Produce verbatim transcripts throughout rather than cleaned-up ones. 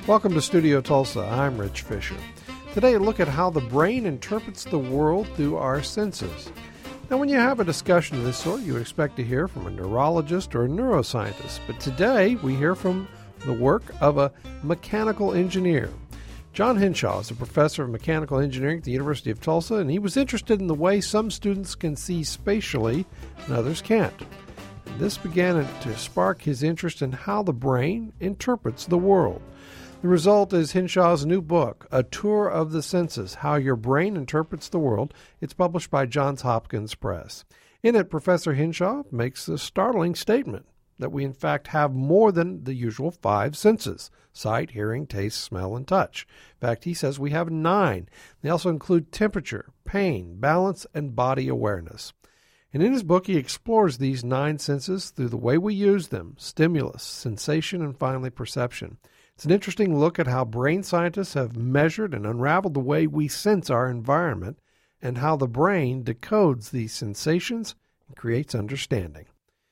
Welcome to Studio Tulsa. I'm Rich Fisher. Today, a look at how the brain interprets the world through our senses. Now, when you have a discussion of this sort, you expect to hear from a neurologist or a neuroscientist. But today, we hear from the work of a mechanical engineer. John Hinshaw is a professor of mechanical engineering at the University of Tulsa, and he was interested in the way some students can see spatially and others can't. And this began to spark his interest in how the brain interprets the world. The result is Hinshaw's new book, A Tour of the Senses, How Your Brain Interprets the World. It's published by Johns Hopkins Press. In it, Professor Hinshaw makes a startling statement that we in fact have more than the usual five senses: sight, hearing, taste, smell, and touch. In fact, he says we have nine. They also include temperature, pain, balance, and body awareness. And in his book, he explores these nine senses through the way we use them: stimulus, sensation, and finally perception. It's an interesting look at how brain scientists have measured and unraveled the way we sense our environment and how the brain decodes these sensations and creates understanding.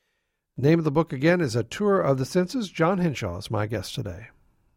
The name of the book again is A Tour of the Senses. John Hinshaw is my guest today.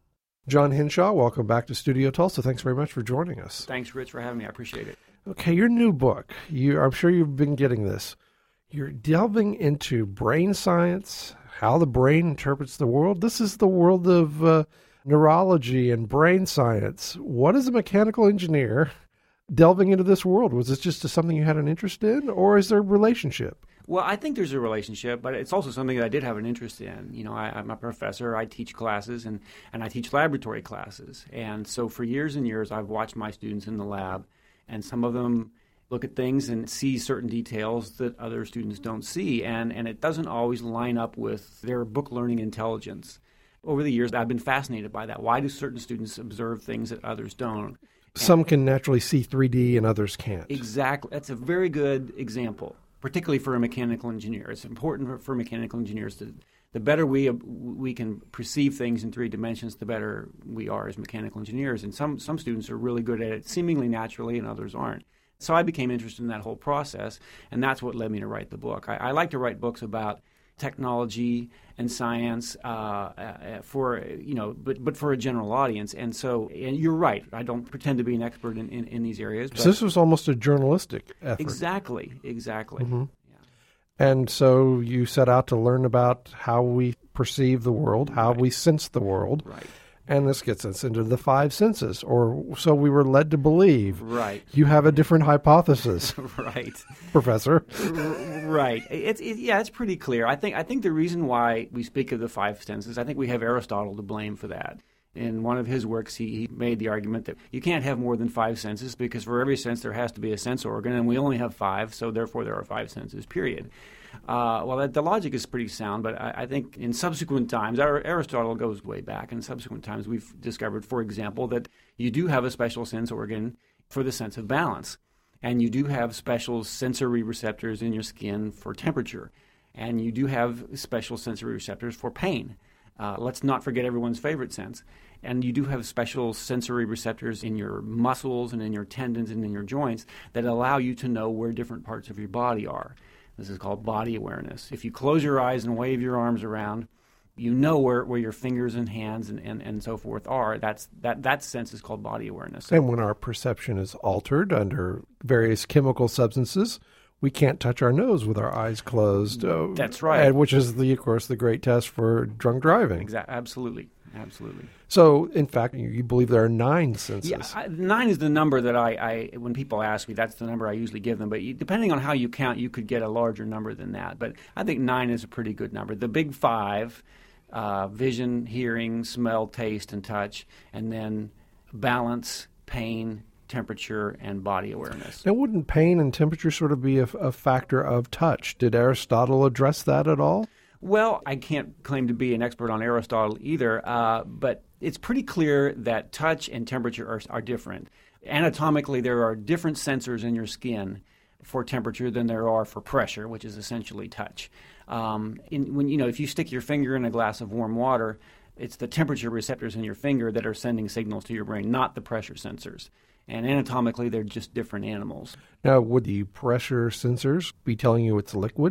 John Hinshaw, welcome back to Studio Tulsa. Thanks very much for joining us. Thanks, Rich, for having me. I appreciate it. Okay, your new book, you, I'm sure you've been getting this. You're delving into brain science, how the brain interprets the world. This is the world of uh, neurology and brain science. What is a mechanical engineer delving into this world? Was this just something you had an interest in, or is there a relationship? Well, I think there's a relationship, but it's also something that I did have an interest in. You know, I, I'm a professor. I teach classes, and, and I teach laboratory classes. And so for years and years, I've watched my students in the lab, and some of them look at things and see certain details that other students don't see, and, and it doesn't always line up with their book learning intelligence. Over the years, I've been fascinated by that. Why do certain students observe things that others don't? Some can naturally see three D and others can't. Exactly. That's a very good example, particularly for a mechanical engineer. It's important for, for mechanical engineers to, the better we we can perceive things in three dimensions, the better we are as mechanical engineers. And some, some students are really good at it seemingly naturally, and others aren't. So I became interested in that whole process, and that's what led me to write the book. I, I like to write books about technology and science uh, uh, for, you know, but but for a general audience. And so, and you're right, I don't pretend to be an expert in, in, in these areas. But so this was almost a journalistic effort. Exactly, exactly. Mm-hmm. Yeah. And so you set out to learn about how we perceive the world, how Right. we sense the world. Right. And this gets us into the five senses, or so we were led to believe. Right. You have a different hypothesis, Right. Professor. Right. It's it, yeah, it's pretty clear. I think I think the reason why we speak of the five senses, I think we have Aristotle to blame for that. In one of his works, he, he made the argument that you can't have more than five senses because for every sense there has to be a sense organ, and we only have five, so therefore there are five senses, period. Uh, well, that, the logic is pretty sound, but I, I think in subsequent times, our, Aristotle goes way back. In subsequent times, we've discovered, for example, that you do have a special sense organ for the sense of balance, and you do have special sensory receptors in your skin for temperature, and you do have special sensory receptors for pain. Uh, let's not forget everyone's favorite sense. And you do have special sensory receptors in your muscles and in your tendons and in your joints that allow you to know where different parts of your body are. This is called body awareness. If you close your eyes and wave your arms around, you know where, where your fingers and hands and, and, and so forth are. That's that that sense is called body awareness. And when our perception is altered under various chemical substances, we can't touch our nose with our eyes closed. Uh, That's right. And which is, the, of course, the great test for drunk driving. Exactly. Absolutely. Absolutely. So, in fact, you, you believe there are nine senses. Yeah, I, nine is the number that I, I, when people ask me, that's the number I usually give them. But you, depending on how you count, you could get a larger number than that. But I think nine is a pretty good number. The big five, uh, vision, hearing, smell, taste, and touch, and then balance, pain, temperature, and body awareness. Now, wouldn't pain and temperature sort of be a, a factor of touch? Did Aristotle address that at all? Well, I can't claim to be an expert on Aristotle either, uh, but it's pretty clear that touch and temperature are, are different. Anatomically, there are different sensors in your skin for temperature than there are for pressure, which is essentially touch. Um, in, when you know, if you stick your finger in a glass of warm water, it's the temperature receptors in your finger that are sending signals to your brain, not the pressure sensors. And anatomically, they're just different animals. Now, would the pressure sensors be telling you it's liquid?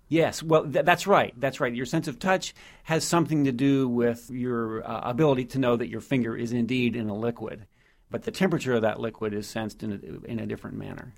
Yes, well, th- that's right. That's right. Your sense of touch has something to do with your uh, ability to know that your finger is indeed in a liquid, but the temperature of that liquid is sensed in a, in a different manner.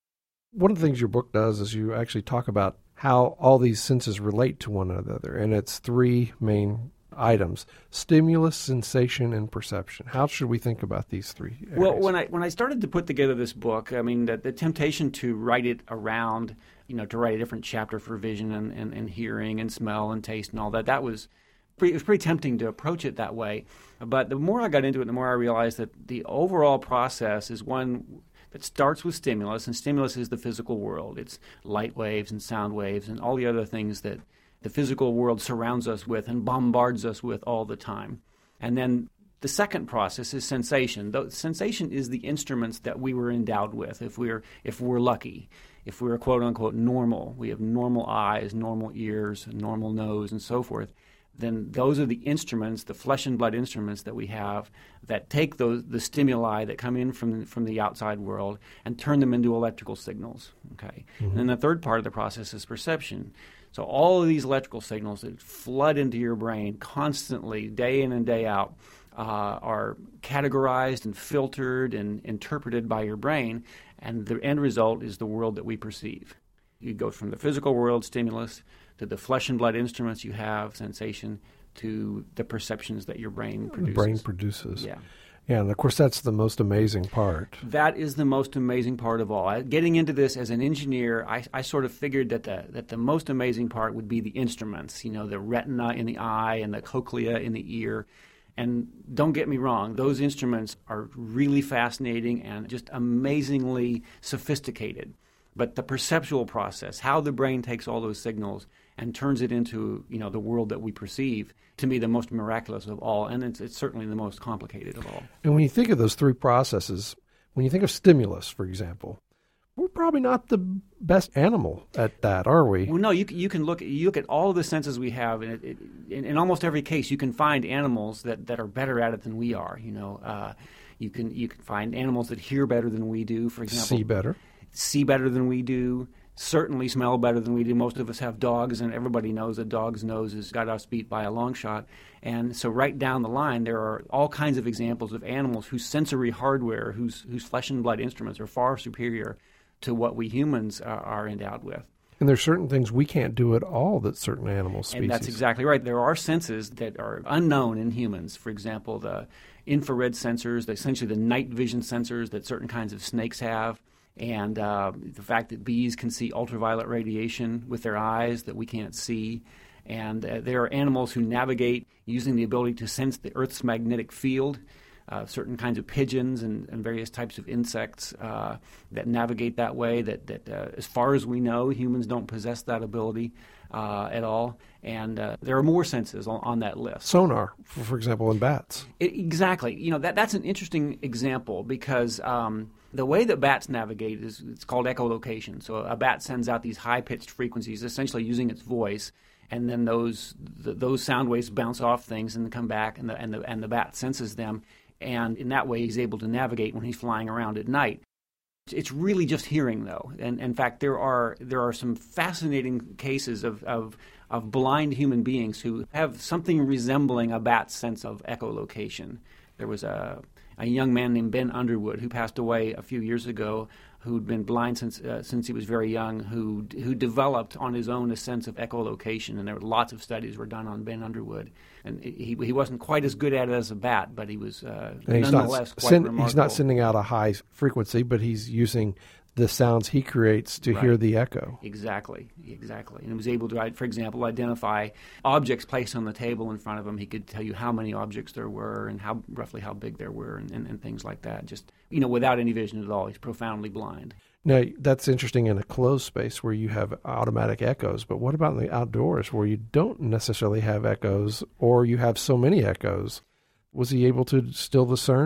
One of the things your book does is you actually talk about how all these senses relate to one another, and it's three main items: stimulus, sensation, and perception. How should we think about these three areas? Well, when I when I started to put together this book, I mean, the, the temptation to write it around, you know, to write a different chapter for vision and, and, and hearing and smell and taste and all that, that was pretty, it was pretty tempting to approach it that way. But the more I got into it, the more I realized that the overall process is one that starts with stimulus, and stimulus is the physical world. It's light waves and sound waves and all the other things that the physical world surrounds us with and bombards us with all the time. And then the second process is sensation. The sensation is the instruments that we were endowed with if we're if we're lucky. If we're quote unquote normal, we have normal eyes, normal ears, normal nose, and so forth, then those are the instruments, the flesh and blood instruments that we have that take those the stimuli that come in from from the outside world and turn them into electrical signals. Okay, mm-hmm. And the third part of the process is perception. So all of these electrical signals that flood into your brain constantly, day in and day out, uh, are categorized and filtered and interpreted by your brain, and the end result is the world that we perceive. You go from the physical world, stimulus, to the flesh and blood instruments you have, sensation, to the perceptions that your brain produces. The brain produces. Yeah. Yeah, and of course that's the most amazing part. That is the most amazing part of all. I, getting into this as an engineer, I, I sort of figured that the that the most amazing part would be the instruments, you know, the retina in the eye and the cochlea in the ear. And don't get me wrong, those instruments are really fascinating and just amazingly sophisticated. But the perceptual process, how the brain takes all those signals and turns it into, you know, the world that we perceive, to me the most miraculous of all, and it's, it's certainly the most complicated of all. And when you think of those three processes, when you think of stimulus, for example, we're probably not the best animal at that, are we? Well, no, you, you can look, you look at all of the senses we have, and it, it, in, in almost every case you can find animals that, that are better at it than we are. You know, uh, you can you can find animals that hear better than we do, for example. See better. See better than we do, certainly smell better than we do. Most of us have dogs, and everybody knows a dog's nose has got us beat by a long shot. And so right down the line, there are all kinds of examples of animals whose sensory hardware, whose, whose flesh and blood instruments are far superior to what we humans uh, are endowed with. And there's certain things we can't do at all that certain animal species. And that's exactly right. There are senses that are unknown in humans. For example, the infrared sensors, essentially the night vision sensors that certain kinds of snakes have. And uh, the fact that bees can see ultraviolet radiation with their eyes that we can't see. And uh, there are animals who navigate using the ability to sense the Earth's magnetic field. Uh, certain kinds of pigeons and, and various types of insects uh, that navigate that way, that, that uh, as far as we know, humans don't possess that ability uh, at all. And uh, there are more senses on, on that list. Sonar, for example, in bats. It, exactly. You know, that that's an interesting example because um, the way that bats navigate is it's called echolocation. So a bat sends out these high-pitched frequencies, essentially using its voice, and then those the, those sound waves bounce off things and come back, and the and the and the bat senses them. And in that way, he's able to navigate when he's flying around at night. It's really just hearing, though. And in fact, there are there are some fascinating cases of, of, of blind human beings who have something resembling a bat's sense of echolocation. There was a, a young man named Ben Underwood who passed away a few years ago, who'd been blind since uh, since he was very young, who who developed on his own a sense of echolocation, and there were lots of studies were done on Ben Underwood, and he he wasn't quite as good at it as a bat, but he was uh, nonetheless not quite send, remarkable. He's not sending out a high frequency, but he's using the sounds he creates to right. hear the echo. Exactly, exactly. And he was able to, for example, identify objects placed on the table in front of him. He could tell you how many objects there were and how roughly how big there were and, and, and things like that. Just, you know, without any vision at all. He's profoundly blind. Now, that's interesting in a closed space where you have automatic echoes, but what about in the outdoors where you don't necessarily have echoes or you have so many echoes? Was he able to still discern?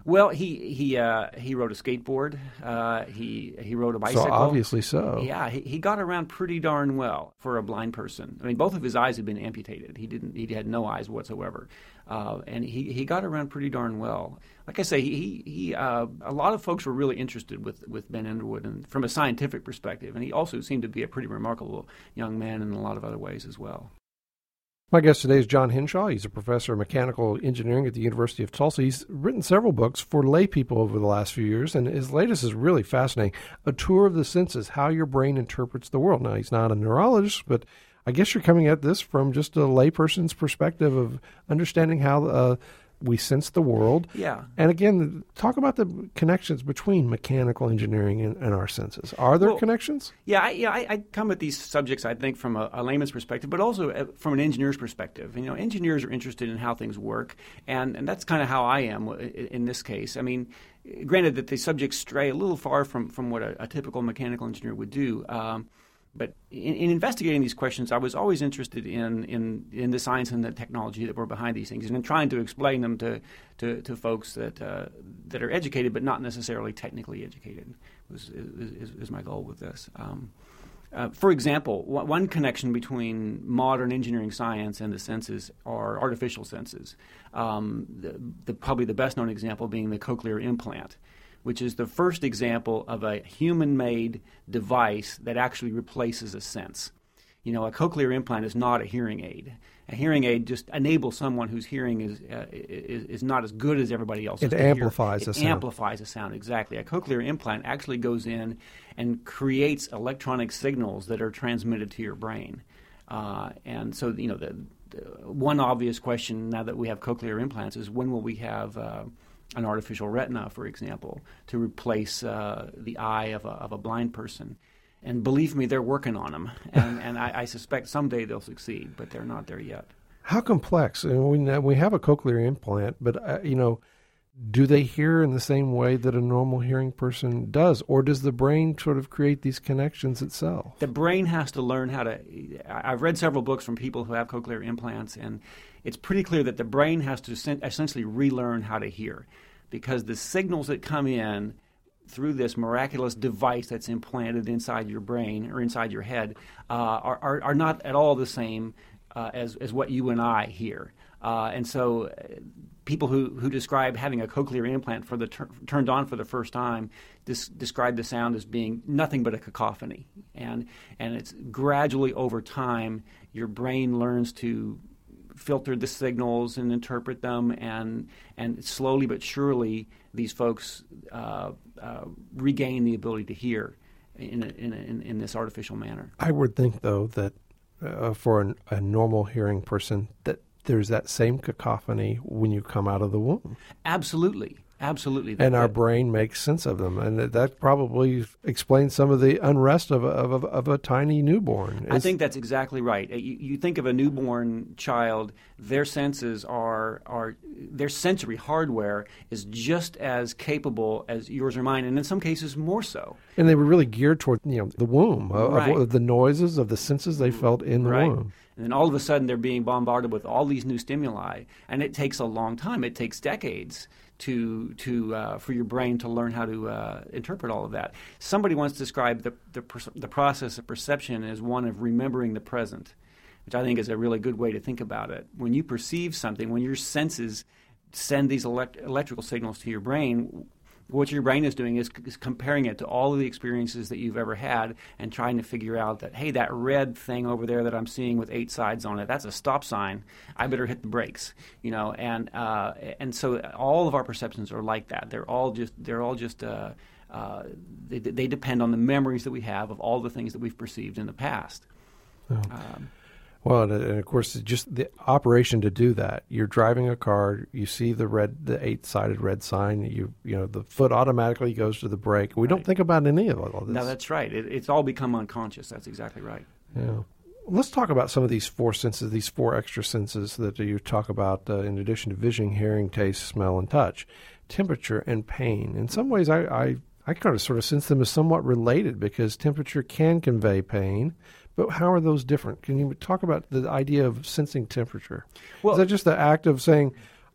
Well, he he uh, he rode a skateboard. Uh, he he rode a bicycle. So obviously so. Yeah, he, he got around pretty darn well for a blind person. I mean, both of his eyes had been amputated. He didn't. He had no eyes whatsoever, uh, and he, he got around pretty darn well. Like I say, he he uh, a lot of folks were really interested with, with Ben Underwood, and from a scientific perspective, and he also seemed to be a pretty remarkable young man in a lot of other ways as well. My guest today is John Hinshaw. He's a professor of mechanical engineering at the University of Tulsa. He's written several books for lay people over the last few years, and his latest is really fascinating, A Tour of the Senses, How Your Brain Interprets the World. Now, he's not a neurologist, but I guess you're coming at this from just a layperson's perspective of understanding how uh, we sense the world. Yeah. And again, talk about the connections between mechanical engineering and, and our senses. Are there well, connections? Yeah, I, yeah I, I come at these subjects, I think, from a, a layman's perspective, but also from an engineer's perspective. You know, engineers are interested in how things work, and, and that's kind of how I am in this case. I mean, granted that the subjects stray a little far from, from what a, a typical mechanical engineer would do. Um, But in, in investigating these questions, I was always interested in, in, in the science and the technology that were behind these things, and in trying to explain them to to, to folks that uh, that are educated but not necessarily technically educated. Was is, is my goal with this. Um, uh, for example, one connection between modern engineering science and the senses are artificial senses. Um, the, the, probably the best known example being the cochlear implant, which is the first example of a human-made device that actually replaces a sense. You know, a cochlear implant is not a hearing aid. A hearing aid just enables someone whose hearing is uh, is, is not as good as everybody else's. It amplifies a sound. It amplifies a sound, exactly. A cochlear implant actually goes in and creates electronic signals that are transmitted to your brain. Uh, and so, you know, the, the one obvious question now that we have cochlear implants is when will we have uh, an artificial retina, for example, to replace uh, the eye of a, of a blind person. And believe me, they're working on them. And, and I, I suspect someday they'll succeed, but they're not there yet. How complex? And we, we have a cochlear implant, but, uh, you know, do they hear in the same way that a normal hearing person does? Or does the brain sort of create these connections itself? The brain has to learn how to... I've read several books from people who have cochlear implants, and it's pretty clear that the brain has to essentially relearn how to hear, because the signals that come in through this miraculous device that's implanted inside your brain or inside your head uh, are, are, are not at all the same uh, as, as what you and I hear. Uh, and so uh, people who, who describe having a cochlear implant for the ter- turned on for the first time dis- describe the sound as being nothing but a cacophony. And, and it's gradually over time your brain learns to filter the signals and interpret them, and and slowly but surely these folks uh, uh, regain the ability to hear in, a, in, a, in in this artificial manner. I would think, though, that uh, for an, a normal hearing person, that there's that same cacophony when you come out of the womb. Absolutely. Absolutely. And our brain makes sense of them. And that, that probably explains some of the unrest of a, of a, of a tiny newborn. It's, I think that's exactly right. You, you think of a newborn child, their senses are, are, their sensory hardware is just as capable as yours or mine, and in some cases more so. And they were really geared toward, you know, the womb, of, right. of the noises, of the senses they felt in the right. womb. And then all of a sudden they're being bombarded with all these new stimuli, and it takes a long time. It takes decades to to uh, for your brain to learn how to uh, interpret all of that. Somebody once described the the, per- the process of perception as one of remembering the present, which I think is a really good way to think about it. When you perceive something, when your senses send these elect- electrical signals to your brain, what your brain is doing is, is comparing it to all of the experiences that you've ever had and trying to figure out that, hey, that red thing over there that I'm seeing with eight sides on it, that's a stop sign. I better hit the brakes, you know. And uh, and so all of our perceptions are like that. They're all just they're all just uh, uh, they, they depend on the memories that we have of all the things that we've perceived in the past. Oh. Um, Well, and, and of course, just the operation to do that. You're driving a car, you see the red, the eight-sided red sign. You, you know, the foot automatically goes to the brake. We right. don't think about any of all this. No, that's right. It, it's all become unconscious. That's exactly right. Yeah. Let's talk about some of these four senses, these four extra senses that you talk about uh, in addition to vision, hearing, taste, smell, and touch. Temperature and pain. In some ways, I, I, I kind of sort of sense them as somewhat related because temperature can convey pain. But how are those different? Can you talk about the idea of sensing temperature? Well, is that just the act of saying,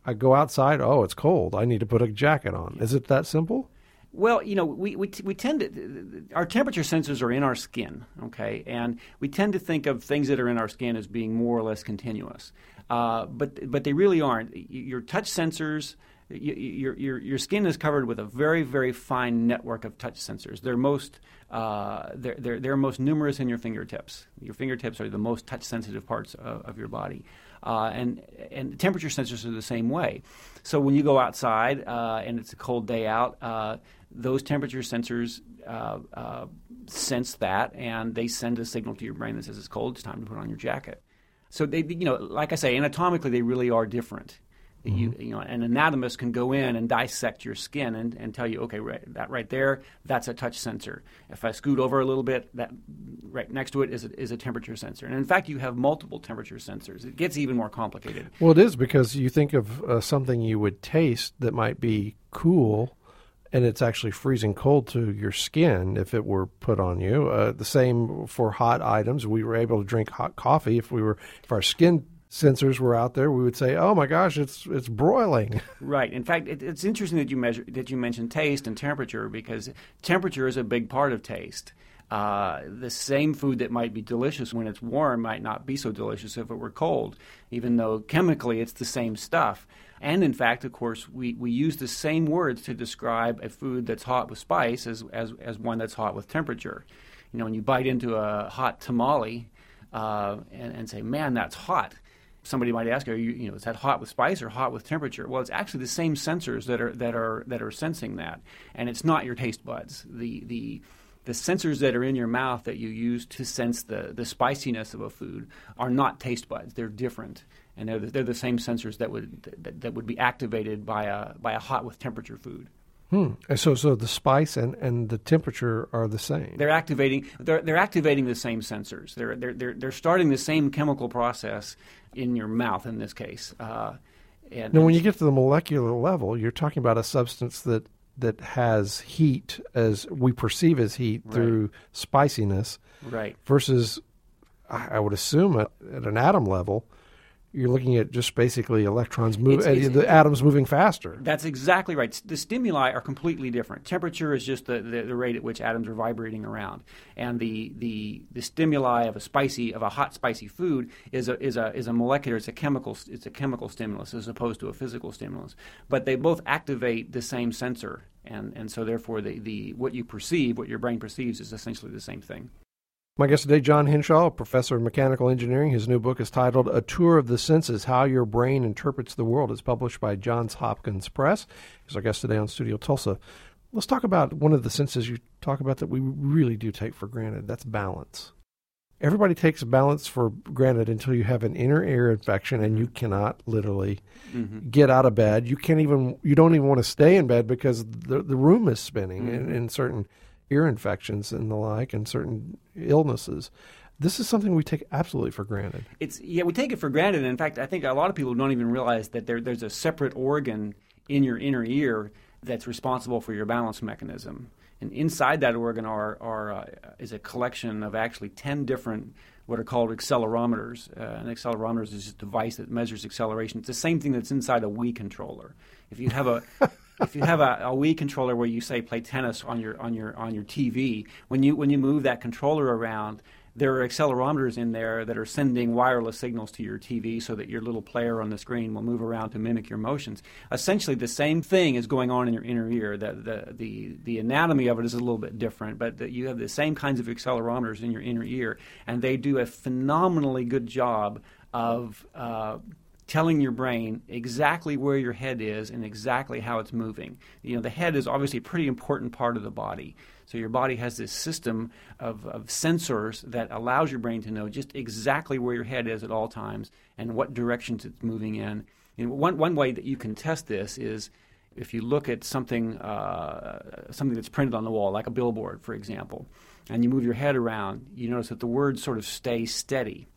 I go outside, oh, it's cold. I need to put a jacket on. Is it that simple? Well, you know, we, we, we tend to, our temperature sensors are in our skin, okay? And we tend to think of things that are in our skin as being more or less continuous. Uh, but but they really aren't. Your touch sensors, your, your, your skin is covered with a very, very fine network of touch sensors. They're most, uh, they're, they're, they're most numerous in your fingertips. Your fingertips are the most touch-sensitive parts of, of your body. Uh, and and temperature sensors are the same way. So when you go outside uh, and it's a cold day out, uh, those temperature sensors uh, uh, sense that, and they send a signal to your brain that says it's cold. It's time to put on your jacket. So they, you know, like I say, anatomically they really are different. Mm-hmm. You, you know, an anatomist can go in and dissect your skin and, and tell you, okay, right, that right there, that's a touch sensor. If I scoot over a little bit, that right next to it is a, is a temperature sensor. And in fact, you have multiple temperature sensors. It gets even more complicated. Well, it is, because you think of uh, something you would taste that might be cool, and it's actually freezing cold to your skin if it were put on you. Uh, the same for hot items. We were able to drink hot coffee if we were if our skin sensors were out there. We would say, "Oh my gosh, it's it's broiling." Right. In fact, it, it's interesting that you measure that you mentioned taste and temperature, because temperature is a big part of taste. Uh, the same food that might be delicious when it's warm might not be so delicious if it were cold, even though chemically it's the same stuff. And in fact, of course, we, we use the same words to describe a food that's hot with spice as, as, as one that's hot with temperature. You know, when you bite into a hot tamale uh, and, and say, man, that's hot, somebody might ask, are you, you know, is that hot with spice or hot with temperature? Well, it's actually the same sensors that are that are that are sensing that, and it's not your taste buds. The the The sensors that are in your mouth that you use to sense the, the spiciness of a food are not taste buds. They're different, and they're the, they're the same sensors that would that, that would be activated by a by a hot with temperature food. Hmm. So so the spice and, and the temperature are the same. They're activating they're they're activating the same sensors. They're they're they're, they're starting the same chemical process in your mouth in this case. Uh, and now, when you get to the molecular level, you're talking about a substance that. that has heat as we perceive as heat right. through spiciness, right? Versus, I would assume at, at an atom level, you're looking at just basically electrons move, it's, it's, uh, the atoms moving faster. That's exactly right. The stimuli are completely different. Temperature is just the, the, the rate at which atoms are vibrating around, and the, the the stimuli of a spicy of a hot spicy food is a is a is a molecular. It's a chemical. It's a chemical stimulus as opposed to a physical stimulus. But they both activate the same sensor, and, and so therefore the, the what you perceive, what your brain perceives, is essentially the same thing. My guest today, John Hinshaw, professor of mechanical engineering. His new book is titled A Tour of the Senses, How Your Brain Interprets the World. It's published by Johns Hopkins Press. He's our guest today on Studio Tulsa. Let's talk about one of the senses you talk about that we really do take for granted. That's balance. Everybody takes balance for granted until you have an inner ear infection and you cannot literally mm-hmm. get out of bed. You can't even, you don't even want to stay in bed because the, the room is spinning mm-hmm. in, in certain ear infections and the like, and certain illnesses. This is something we take absolutely for granted. It's yeah, we take it for granted. And in fact, I think a lot of people don't even realize that there, there's a separate organ in your inner ear that's responsible for your balance mechanism. And inside that organ are, are uh, is a collection of actually ten different what are called accelerometers. Uh, an accelerometer is just a device that measures acceleration. It's the same thing that's inside a Wii controller. If you have a If you have a, a Wii controller where you say play tennis on your on your on your T V, when you when you move that controller around, there are accelerometers in there that are sending wireless signals to your T V so that your little player on the screen will move around to mimic your motions. Essentially, the same thing is going on in your inner ear. The the the, the anatomy of it is a little bit different, but the, you have the same kinds of accelerometers in your inner ear, and they do a phenomenally good job of uh, telling your brain exactly where your head is and exactly how it's moving. You know, the head is obviously a pretty important part of the body. So your body has this system of, of sensors that allows your brain to know just exactly where your head is at all times and what directions it's moving in. And one one way that you can test this is if you look at something uh, something that's printed on the wall, like a billboard, for example, and you move your head around, you notice that the words sort of stay steady.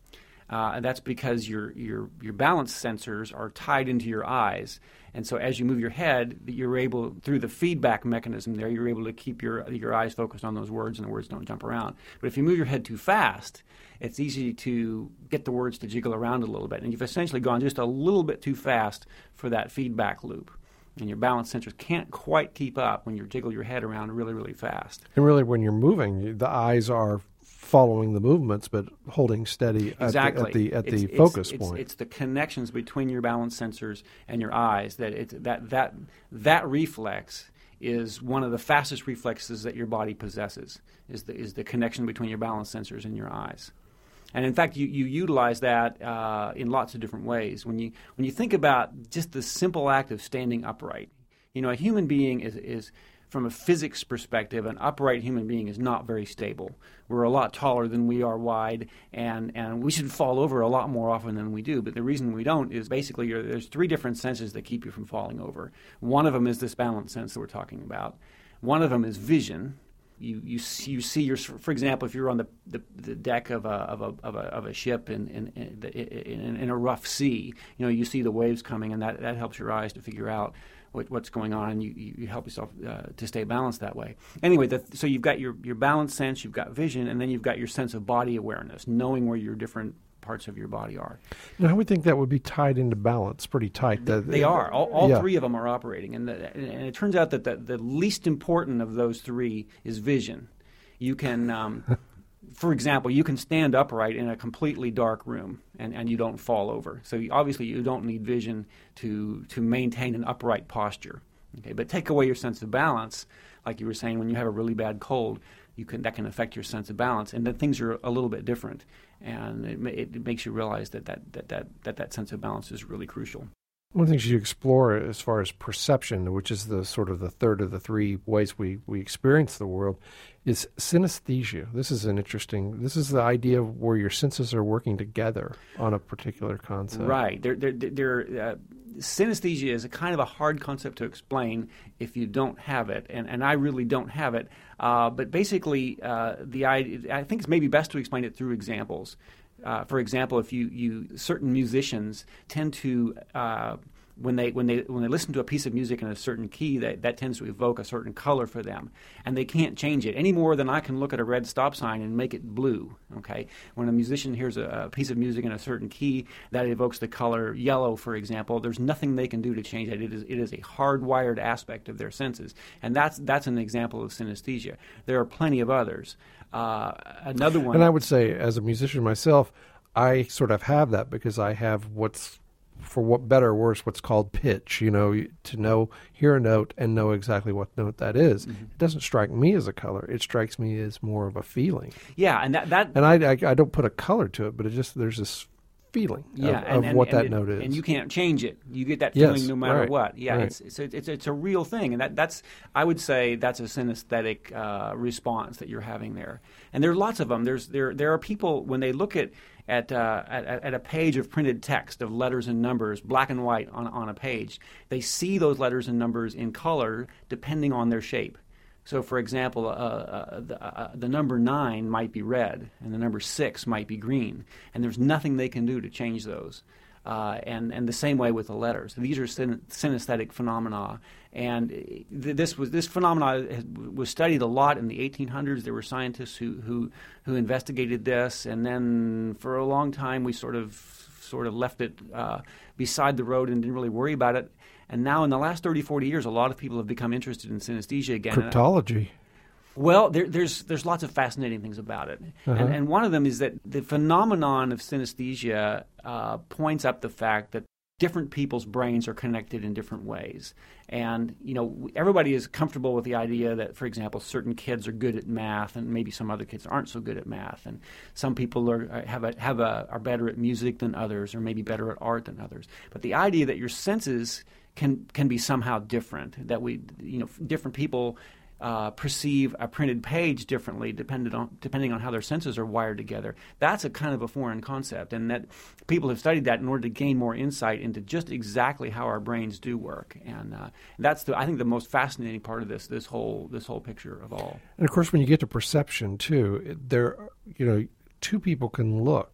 Uh, and that's because your, your, your balance sensors are tied into your eyes. And so as you move your head, you're able, through the feedback mechanism there, you're able to keep your, your eyes focused on those words and the words don't jump around. But if you move your head too fast, it's easy to get the words to jiggle around a little bit. And you've essentially gone just a little bit too fast for that feedback loop. And your balance sensors can't quite keep up when you jiggle your head around really, really fast. And really, when you're moving, the eyes are following the movements, but holding steady exactly. at the at the, at it's, the focus it's, point. It's, it's the connections between your balance sensors and your eyes that it, that that that reflex is one of the fastest reflexes that your body possesses. Is the is the connection between your balance sensors and your eyes. And in fact, you, you utilize that uh, in lots of different ways. When you when you think about just the simple act of standing upright, you know, a human being is is from a physics perspective, an upright human being is not very stable. We're a lot taller than we are wide, and, and we should fall over a lot more often than we do. But the reason we don't is basically you're, there's three different senses that keep you from falling over. One of them is this balance sense that we're talking about. One of them is vision. You you see, you see your, for example, if you're on the, the, the deck of a of a of a, of a ship in in, in in in a rough sea, you know, you see the waves coming, and that, that helps your eyes to figure out what, what's going on, and you, you help yourself uh, to stay balanced that way. Anyway, the, so you've got your, your balance sense, you've got vision, and then you've got your sense of body awareness, knowing where your different parts of your body are. Now, I would think that would be tied into balance pretty tight. They, they are. All, all yeah. three of them are operating, and, the, and it turns out that the, the least important of those three is vision. You can... Um, For example, you can stand upright in a completely dark room and, and you don't fall over. So you, obviously you don't need vision to to maintain an upright posture. Okay, but take away your sense of balance, like you were saying, when you have a really bad cold, you can that can affect your sense of balance, and then things are a little bit different, and it, it makes you realize that that, that, that, that that sense of balance is really crucial. One of the things you explore as far as perception, which is the sort of the third of the three ways we, we experience the world, is synesthesia. This is an interesting, this is the idea of where your senses are working together on a particular concept. Right. They're, they're, they're, uh, synesthesia is a kind of a hard concept to explain if you don't have it, and, and I really don't have it. Uh, but basically, uh, the idea, I think it's maybe best to explain it through examples. Uh, for example, if you, you certain musicians tend to uh, when they when they when they listen to a piece of music in a certain key, that, that tends to evoke a certain color for them, and they can't change it any more than I can look at a red stop sign and make it blue. Okay, when a musician hears a, a piece of music in a certain key that evokes the color yellow, for example, there's nothing they can do to change it. It is it is a hardwired aspect of their senses, and that's that's an example of synesthesia. There are plenty of others. Uh, another one, and I would say, as a musician myself, I sort of have that because I have what's, for what better or worse, what's called pitch. You know, to know, hear a note and know exactly what note that is. Mm-hmm. It doesn't strike me as a color; it strikes me as more of a feeling. Yeah, and that, that and I, I I don't put a color to it, but it just there's this feeling yeah, of, and, of and, what and that it, note is, and you can't change it. You get that feeling yes, no matter right, what. Yeah, right. it's, it's it's it's a real thing, and that that's I would say that's a synesthetic uh, response that you're having there. And there are lots of them. There's there there are people when they look at at, uh, at at a page of printed text of letters and numbers, black and white on on a page, they see those letters and numbers in color depending on their shape. So, for example, uh, uh, the, uh, the number nine might be red, and the number six might be green, and there's nothing they can do to change those. Uh, and and the same way with the letters. These are syn- synesthetic phenomena, and th- this was this phenomena has, was studied a lot in the eighteen hundreds. There were scientists who who who investigated this, and then for a long time we sort of sort of left it uh, beside the road and didn't really worry about it. And now in the last thirty, forty years, a lot of people have become interested in synesthesia again. Cryptology. Well, there, there's there's lots of fascinating things about it, uh-huh. and, and one of them is that the phenomenon of synesthesia uh, points up the fact that different people's brains are connected in different ways. And, you know, everybody is comfortable with the idea that, for example, certain kids are good at math and maybe some other kids aren't so good at math. And some people are have a, have a, are better at music than others or maybe better at art than others. But the idea that your senses can can be somehow different, that we, you know, different people Uh, perceive a printed page differently depending on depending on how their senses are wired together. That's a kind of a foreign concept, and that people have studied that in order to gain more insight into just exactly how our brains do work. And uh, that's the I think the most fascinating part of this this whole this whole picture of all. And of course, when you get to perception too, there you know two people can look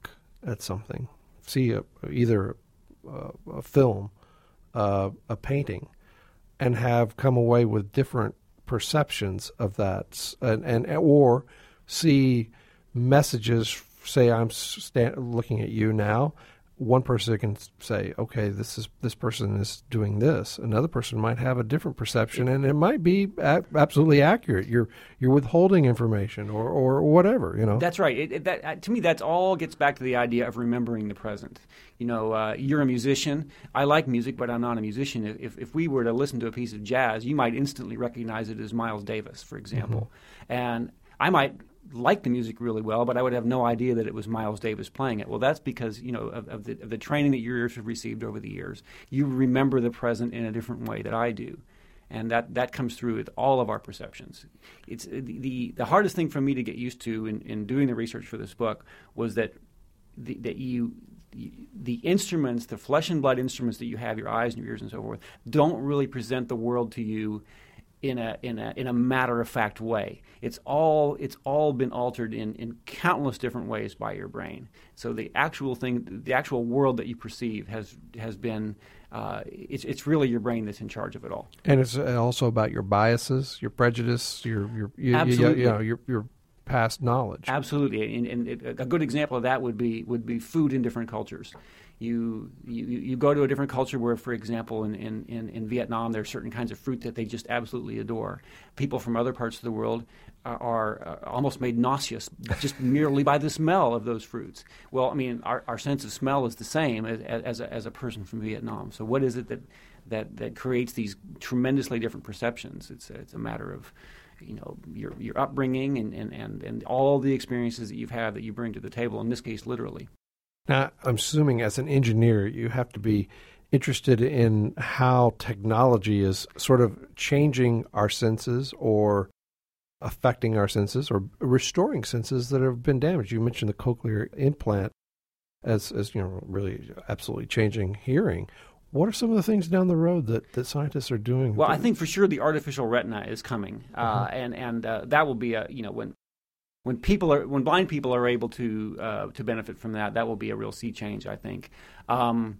at something, see a, either a, a film, uh, a painting, and have come away with different perceptions of that, and, and or see messages. Say I'm sta- looking at you now. One person can say, "Okay, this is this person is doing this." Another person might have a different perception, and it might be a- absolutely accurate. You're you're withholding information, or, or whatever. You know. That's right. It, it, that, uh, to me, that's all gets back to the idea of remembering the present. You know, uh, you're a musician. I like music, but I'm not a musician. If if we were to listen to a piece of jazz, you might instantly recognize it as Miles Davis, for example, mm-hmm. and I might like the music really well, but I would have no idea that it was Miles Davis playing it. Well, that's because, you know, of, of, the, of the training that your ears have received over the years. You remember the present in a different way that I do. And that, that comes through with all of our perceptions. It's the, the, the hardest thing for me to get used to in, in doing the research for this book was that the, that you the instruments, the flesh and blood instruments that you have, your eyes and your ears and so forth, don't really present the world to you in a in a in a matter of fact way. It's all it's all been altered in, in countless different ways by your brain. So the actual thing, the actual world that you perceive has has been uh, it's it's really your brain that's in charge of it all. And it's also about your biases, your prejudice, your your you, Absolutely. you, you know your your past knowledge. Absolutely, and, and it, a good example of that would be would be food in different cultures. You, you you go to a different culture where, for example, in, in, in, in Vietnam, there are certain kinds of fruit that they just absolutely adore. People from other parts of the world are, are uh, almost made nauseous just merely by the smell of those fruits. Well, I mean, our, our sense of smell is the same as, as, a, as a person from Vietnam. So what is it that, that, that creates these tremendously different perceptions? It's a, it's a matter of, you know, your your upbringing and, and, and, and all the experiences that you've had that you bring to the table, in this case, literally. Now, I'm assuming as an engineer, you have to be interested in how technology is sort of changing our senses or affecting our senses or restoring senses that have been damaged. You mentioned the cochlear implant as, as you know, really absolutely changing hearing. What are some of the things down the road that, that scientists are doing? Well, I think for sure the artificial retina is coming, uh, mm-hmm. and and uh, that will be a you know when. When people are, when blind people are able to uh, to benefit from that, that will be a real sea change, I think. Um,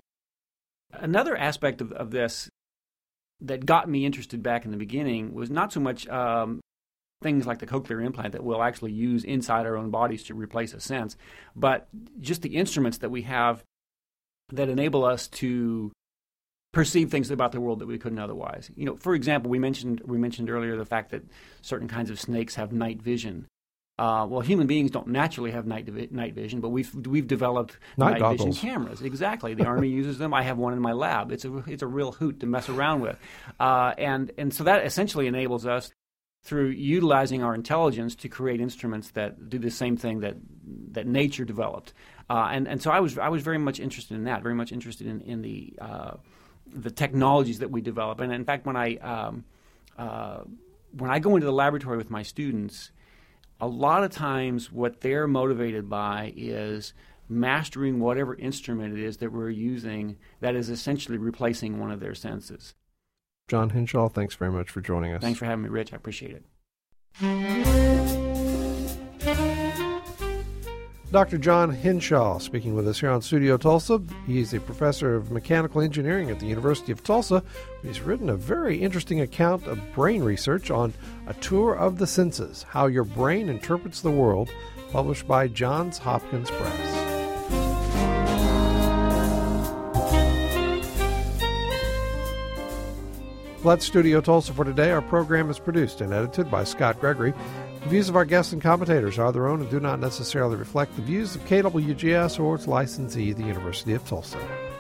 another aspect of, of this that got me interested back in the beginning was not so much um, things like the cochlear implant that we'll actually use inside our own bodies to replace a sense, but just the instruments that we have that enable us to perceive things about the world that we couldn't otherwise. You know, for example, we mentioned we mentioned earlier the fact that certain kinds of snakes have night vision. Uh, well, human beings don't naturally have night divi- night vision, but we've we've developed night, night vision cameras. Exactly, the Army uses them. I have one in my lab. It's a it's a real hoot to mess around with, uh, and and so that essentially enables us, through utilizing our intelligence, to create instruments that do the same thing that that nature developed. Uh, and and so I was I was very much interested in that. Very much interested in in the uh, the technologies that we develop. And in fact, when I um, uh, when I go into the laboratory with my students, a lot of times what they're motivated by is mastering whatever instrument it is that we're using that is essentially replacing one of their senses. John Hinshaw, thanks very much for joining us. Thanks for having me, Rich. I appreciate it. Doctor John Hinshaw speaking with us here on Studio Tulsa. He's a professor of mechanical engineering at the University of Tulsa. He's written a very interesting account of brain research on A Tour of the Senses, How Your Brain Interprets the World, published by Johns Hopkins Press. Well, that's Studio Tulsa for today. Our program is produced and edited by Scott Gregory. The views of our guests and commentators are their own and do not necessarily reflect the views of K W G S or its licensee, the University of Tulsa.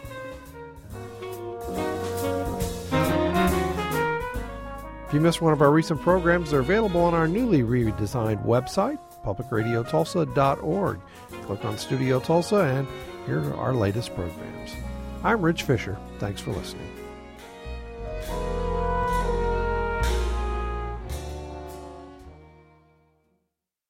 If you missed one of our recent programs, they're available on our newly redesigned website, public radio tulsa dot org. Click on Studio Tulsa and here are our latest programs. I'm Rich Fisher. Thanks for listening.